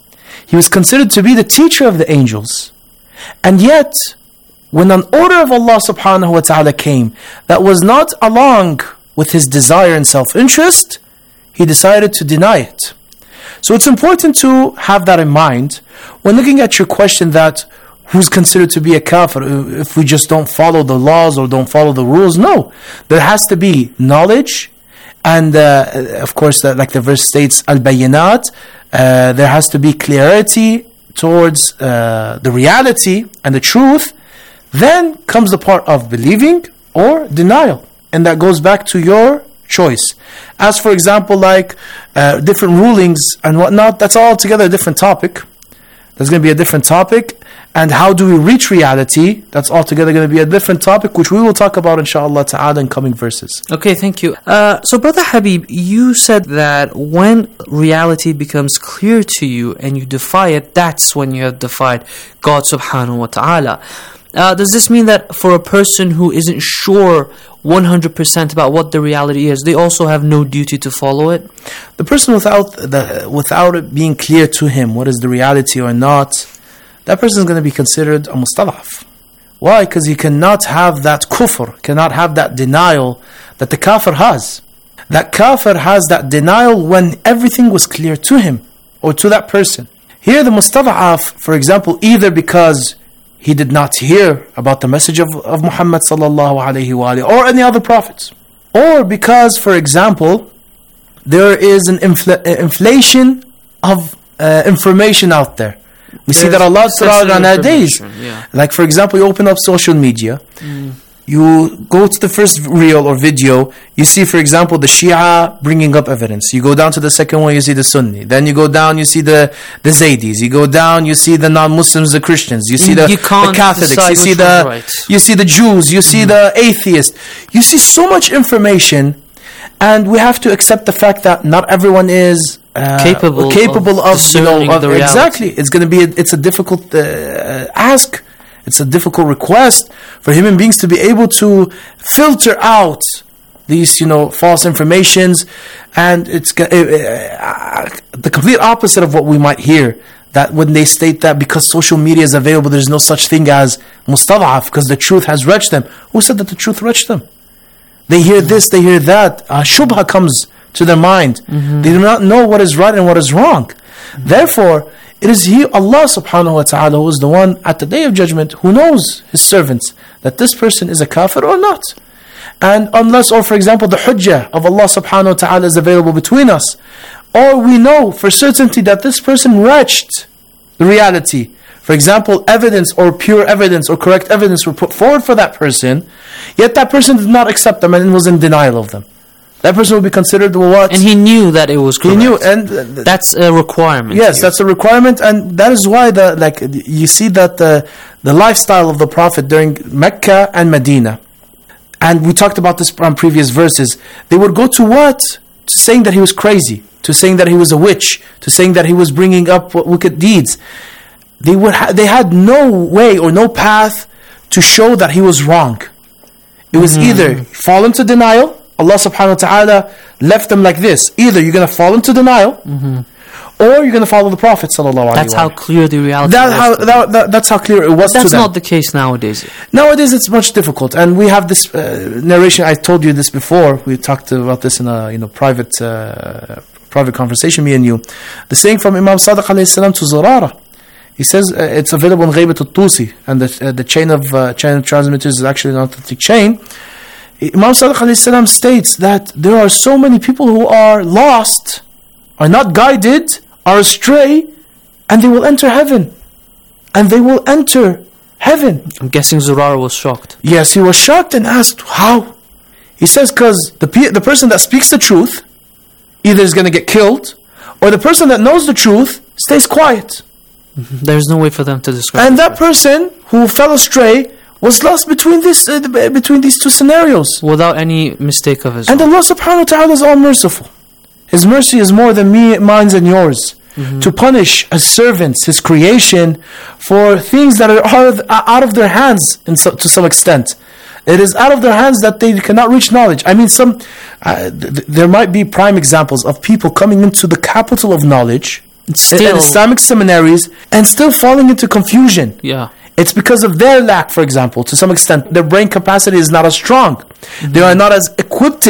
He was considered to be the teacher of the angels. And yet, when an order of Allah subhanahu wa ta'ala came that was not along with his desire and self-interest, he decided to deny it. So it's important to have that in mind when looking at your question that who's considered to be a kafir if we just don't follow the laws or don't follow the rules. No, there has to be knowledge, and uh, of course, uh, like the verse states, al-bayinat, uh, there has to be clarity towards uh, the reality and the truth. Then comes the part of believing or denial, and that goes back to your choice. As for example, like uh, different rulings and whatnot, that's altogether a different topic. There's going to be a different topic. And how do we reach reality? That's altogether going to be a different topic, which we will talk about inshallah ta'ala in coming verses. Okay, thank you. Uh, so Brother Habib, you said that when reality becomes clear to you and you defy it, that's when you have defied God subhanahu wa ta'ala. Uh, does this mean that for a person who isn't sure one hundred percent about what the reality is, they also have no duty to follow it? The person without the without it being clear to him what is the reality or not, that person is going to be considered a mustadaf. Why? Because he cannot have that kufr, cannot have that denial that the kafir has. That kafir has that denial when everything was clear to him or to that person. Here the mustadaf, for example, either because he did not hear about the message of, of Muhammad sallallahu alayhi wa alayhi, or any other prophets. Or because, for example, there is an infl- inflation of uh, information out there. We There's see that a lot throughout nowadays. Yeah. Like for example, you open up social media, mm. you go to the first reel or video, you see for example the Shia bringing up evidence. You go down to the second one, you see the Sunni. Then you go down, you see the, the Zaydis. You go down, you see the non-Muslims, the Christians. You see the, the Catholics. You see the, right. you see the Jews. You see mm. the atheists. You see so much information, And we have to accept the fact that not everyone is uh, capable, capable of, of, you know, of the exactly. It's going to be a, it's a difficult uh, ask. It's a difficult request for human beings to be able to filter out these, you know, false informations, and it's uh, uh, the complete opposite of what we might hear. That when they state that because social media is available, there's no such thing as mustad'af because the truth has reached them. Who said that the truth reached them? They hear this, they hear that. Uh, shubha comes to their mind. Mm-hmm. They do not know what is right and what is wrong. Mm-hmm. Therefore, it is He, Allah subhanahu wa ta'ala, who is the one at the Day of Judgment who knows His servants that this person is a kafir or not. And unless, or for example, the hujjah of Allah subhanahu wa ta'ala is available between us, or we know for certainty that this person reached the reality. For example, evidence or pure evidence or correct evidence were put forward for that person, yet that person did not accept them and was in denial of them. That person will be considered what? And he knew that it was correct. He knew, and uh, that's a requirement. Yes, here. that's a requirement, and that is why the like you see that the the lifestyle of the Prophet during Mecca and Medina, and we talked about this on previous verses. They would go to what? To saying that he was crazy, to saying that he was a witch, to saying that he was bringing up wicked deeds. They would ha- they had no way or no path to show that he was wrong. It was mm-hmm. either fall into denial. Allah subhanahu wa ta'ala left them like this. Either you're going to fall into denial, mm-hmm. or you're going to follow the Prophet sallallahu alaihi wasallam. That's how clear the reality that was. How, that, that, that's how clear it was but that's to them. not the case nowadays. Nowadays it's much difficult. And we have this uh, narration, I told you this before. We talked about this in a you know private uh, private conversation, me and you. The saying from Imam Sadiq alayhi salam to Zurara. He says uh, it's available in Ghaybat al-Tusi, and the, uh, the chain of uh, chain of transmitters is actually an authentic chain. Imam Sadiq alayhi salam states that there are so many people who are lost, are not guided, are astray, and they will enter heaven. And they will enter heaven. I'm guessing Zurara was shocked. Yes, he was shocked and asked, how? He says, because the, pe- the person that speaks the truth either is going to get killed, or the person that knows the truth stays quiet. Mm-hmm. There's no way for them to describe. And that person who fell astray was lost between this uh, between these two scenarios, without any mistake of his and own. Allah subhanahu wa ta'ala is all merciful. His mercy is more than me, mine and yours. Mm-hmm. To punish His servants, His creation, for things that are out of, out of their hands in so, to some extent. It is out of their hands that they cannot reach knowledge. I mean, some uh, th- there might be prime examples of people coming into the capital of knowledge, still, in Islamic seminaries, and still falling into confusion. Yeah. It's because of their lack, for example, to some extent. Their brain capacity is not as strong. Mm-hmm. They are not as equipped.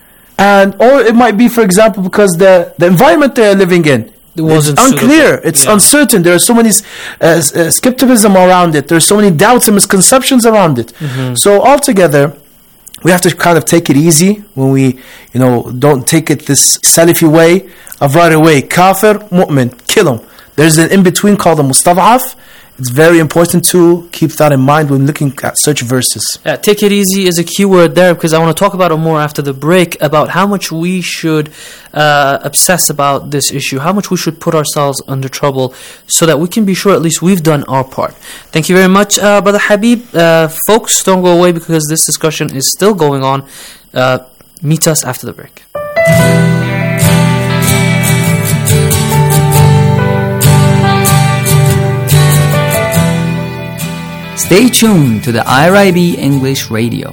And or it might be, for example, because the, the environment they are living in, it wasn't it's unclear, suitable. It's yeah. uncertain. There are so many uh, uh, skepticism around it. There are so many doubts and misconceptions around it. Mm-hmm. So altogether, we have to kind of take it easy when we, you know, don't take it this Salafi way of right away. Kafir, mu'min, kill him. There's an in-between called the mustad'af. It's very important to keep that in mind when looking at such verses. Yeah, take it easy is a key word there, because I want to talk about it more after the break, about how much we should uh, obsess about this issue, how much we should put ourselves under trouble, so that we can be sure at least we've done our part. Thank you very much, uh, Brother Habib. Uh, folks, don't go away, because this discussion is still going on. Uh, meet us after the break. Stay tuned to the I R I B English Radio.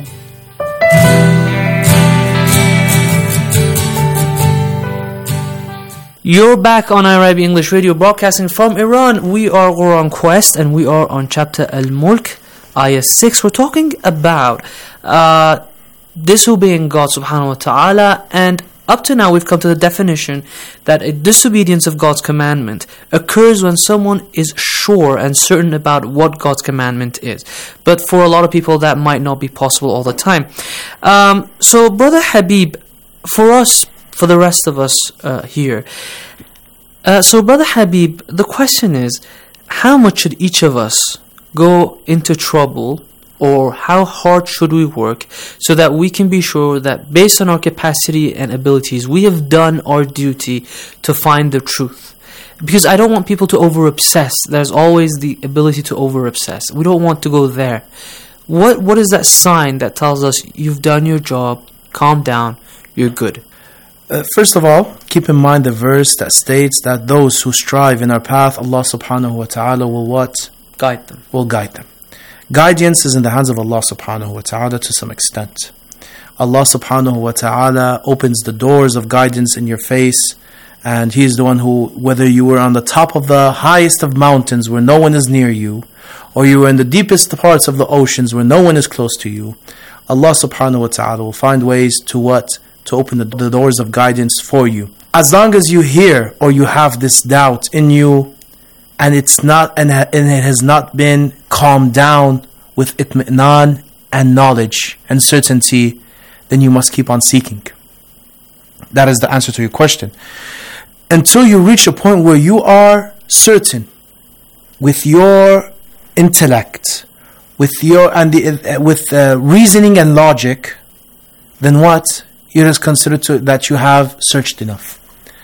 You're back on I R I B English Radio, broadcasting from Iran. We are Quran Quest, and we are on chapter Al-Mulk, ayah six. We're talking about uh, disobeying God subhanahu wa ta'ala, and up to now we've come to the definition that a disobedience of God's commandment occurs when someone is sure and certain about what God's commandment is. But for a lot of people that might not be possible all the time. Um, so Brother Habib, for us, for the rest of us uh, here, uh, so Brother Habib, the question is, how much should each of us go into trouble, or how hard should we work so that we can be sure that based on our capacity and abilities, we have done our duty to find the truth? Because I don't want people to over-obsess. There's always the ability to over-obsess. We don't want to go there. What What is that sign that tells us you've done your job, calm down, you're good. Uh, first of all, keep in mind the verse that states that those who strive in our path, Allah subhanahu wa ta'ala will what? Guide them. Will guide them. Guidance is in the hands of Allah subhanahu wa ta'ala to some extent. Allah subhanahu wa ta'ala opens the doors of guidance in your face, and He is the one who, whether you were on the top of the highest of mountains where no one is near you, or you were in the deepest parts of the oceans where no one is close to you, Allah subhanahu wa ta'ala will find ways to what? To open the, the doors of guidance for you. As long as you hear or you have this doubt in you, and it's not and, and it has not been calmed down with itmi'nan and knowledge and certainty, then you must keep on seeking. That is the answer to your question. Until you reach a point where you are certain with your intellect, with your and the, uh, with uh, reasoning and logic, then what? It is considered to, that you have searched enough.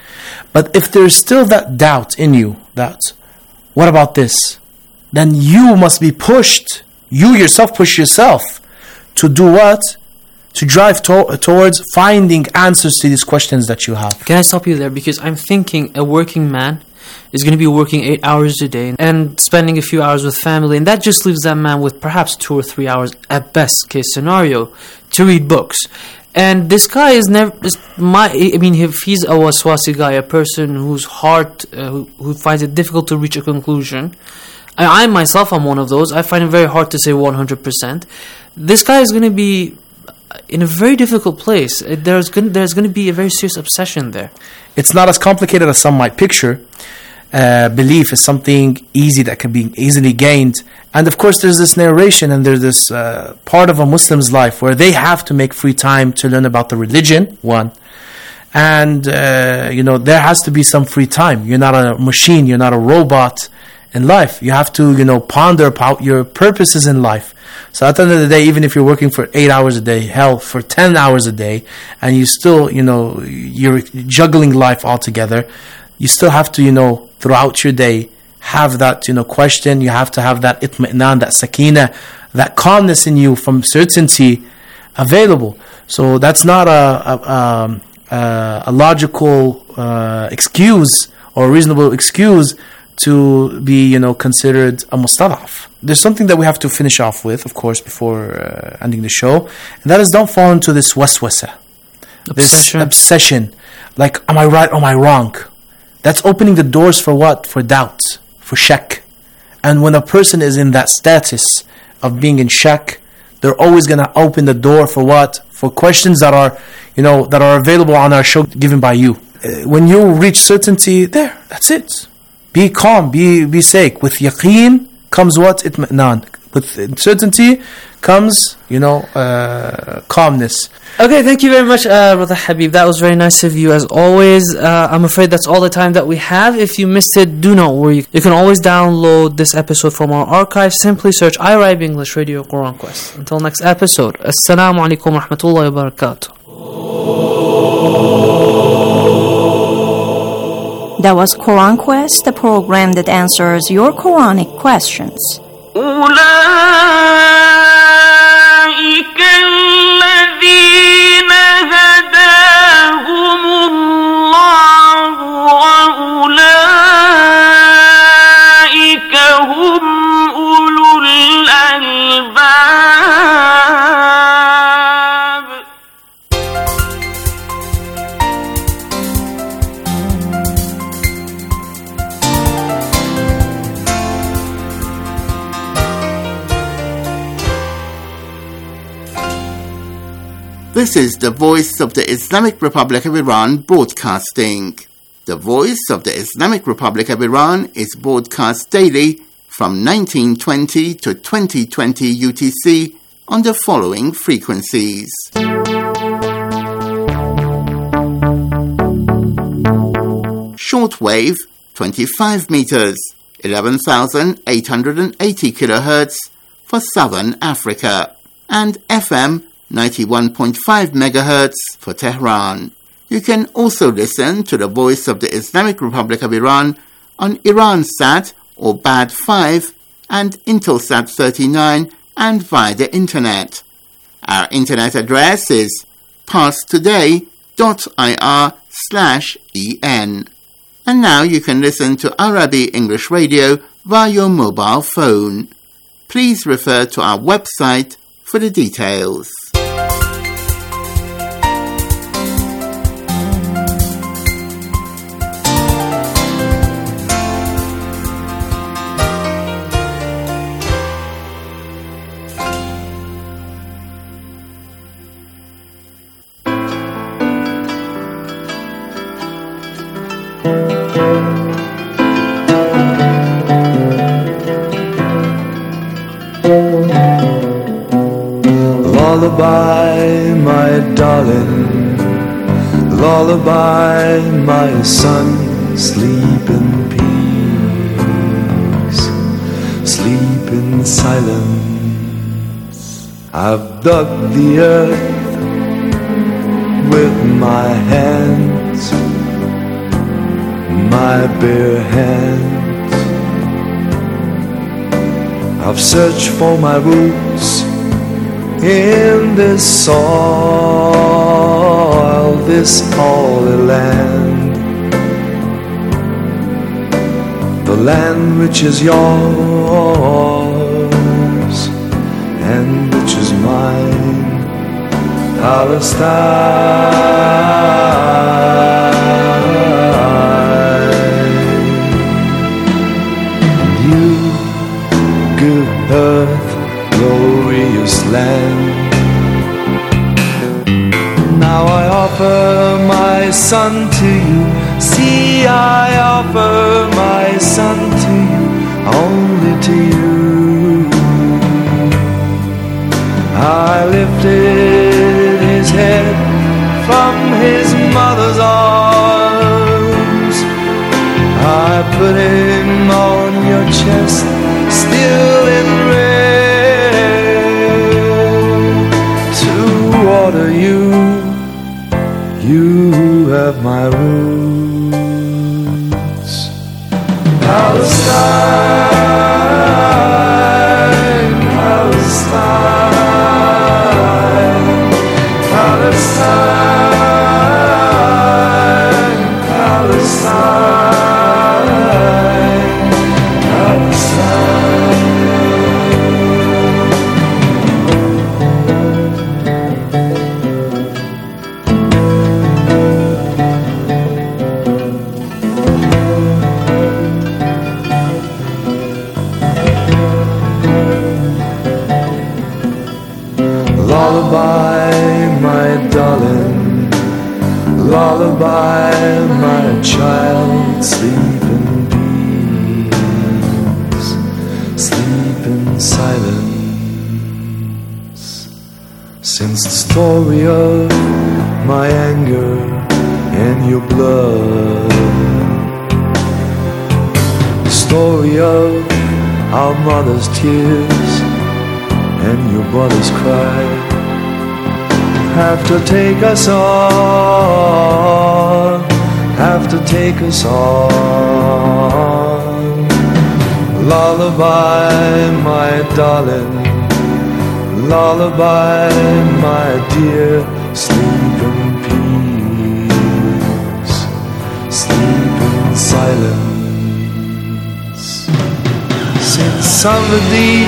But if there is still that doubt in you, that what about this? Then you must be pushed. You yourself push yourself to do what? To drive to- towards finding answers to these questions that you have. Can I stop you there? Because I'm thinking a working man is going to be working eight hours a day and spending a few hours with family, and that just leaves that man with perhaps two or three hours at best case scenario to read books. And this guy is never, is my, I mean, if he's a waswasi guy, a person whose heart, uh, who, who finds it difficult to reach a conclusion, I, I myself am one of those, I find it very hard to say one hundred percent. This guy is going to be in a very difficult place. There's going, there's going to be a very serious obsession there. It's not as complicated as some might picture. Uh, belief is something easy that can be easily gained. And of course there's this narration and there's this uh, part of a Muslim's life where they have to make free time to learn about the religion, one. And, uh, you know, there has to be some free time. You're not a machine, you're not a robot in life. You have to, you know, ponder about your purposes in life. So at the end of the day, even if you're working for eight hours a day, hell, for ten hours a day, and you still, you know, you're juggling life altogether, you still have to, you know, throughout your day, have that, you know, question. You have to have that itmi'nan, that sakina, that calmness in you from certainty available. So that's not a a, um, a, a logical uh, excuse or reasonable excuse to be, you know, considered a mustadaf. There's something that we have to finish off with, of course, before uh, ending the show, and that is don't fall into this waswasa, this obsession. Like, am I right or am I wrong? That's opening the doors for what? For doubt, for shak. And when a person is in that status of being in shak, they're always going to open the door for what? For questions that are, you know, that are available on our show given by you. Uh, when you reach certainty, there, that's it. Be calm, be be safe. With yaqeen comes what? Itmi'nan. With certainty comes, you know, uh, calmness. Okay, thank you very much, uh, Brother Habib. That was very nice of you, as always. Uh, I'm afraid that's all the time that we have. If you missed it, do not worry. You can always download this episode from our archive. Simply search I R I B English Radio Quran Quest. Until next episode, Assalamu alaikum wa rahmatullahi wa barakatuh. That was Quran Quest, the program that answers your Quranic questions. أولئك الذين هداهم الله وأولئك هم أولو الألباب. This is the Voice of the Islamic Republic of Iran broadcasting. The Voice of the Islamic Republic of Iran is broadcast daily from nineteen twenty to twenty twenty U T C on the following frequencies. Shortwave twenty-five meters, eleven thousand eight hundred eighty kilohertz for Southern Africa, and F M ninety-one point five megahertz for Tehran. You can also listen to the Voice of the Islamic Republic of Iran on Iransat or B A D five and Intelsat thirty-nine and via the internet. Our internet address is parstoday dot I R slash E N. And now you can listen to Arabic English Radio via your mobile phone. Please refer to our website for the details. Lullaby, my darling, lullaby, my son, sleep in peace, sleep in silence. I've dug the earth with my hands, my bare hands. I've searched for my roots in this soil, this holy land, the land which is yours and which is mine, Palestine. And you, good earth, glorious land, now I offer my son to you. See, I offer my son to you, only to you. I lifted his head from his mother's arms, I put him on your chest, still in red, to water you. You have my roots, Palestine, Palestine, Palestine, Palestine, Palestine. Lullaby, my darling, lullaby, my child, sleep in peace, sleep in silence. Since the story of my anger and your blood, the story of our mother's tears and your brother's cry, have to take us on, have to take us on. Lullaby, my darling, lullaby, my dear, sleep in peace, sleep in silence. Since somebody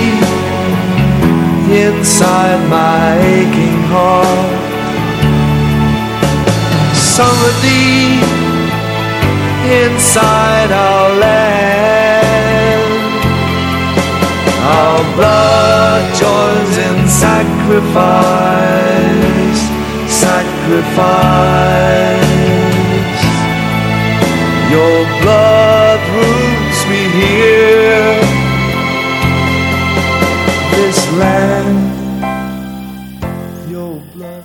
inside my aching heart, somebody inside our land, our blood joins in sacrifice, sacrifice. Your blood roots me here, this land, your blood.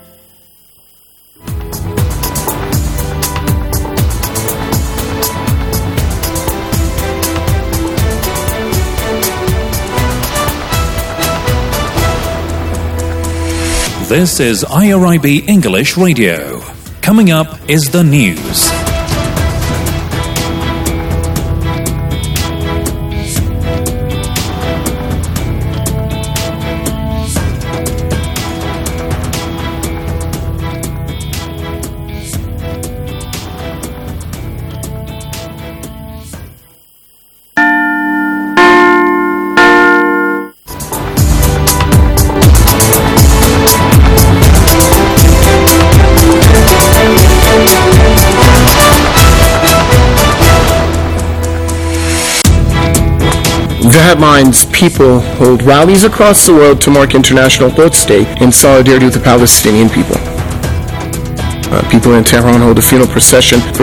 This is I R I B English Radio. Coming up is the news. the headlines, people hold rallies across the world to mark International Quds Day in solidarity with the Palestinian people. Uh, people in Tehran hold a funeral procession for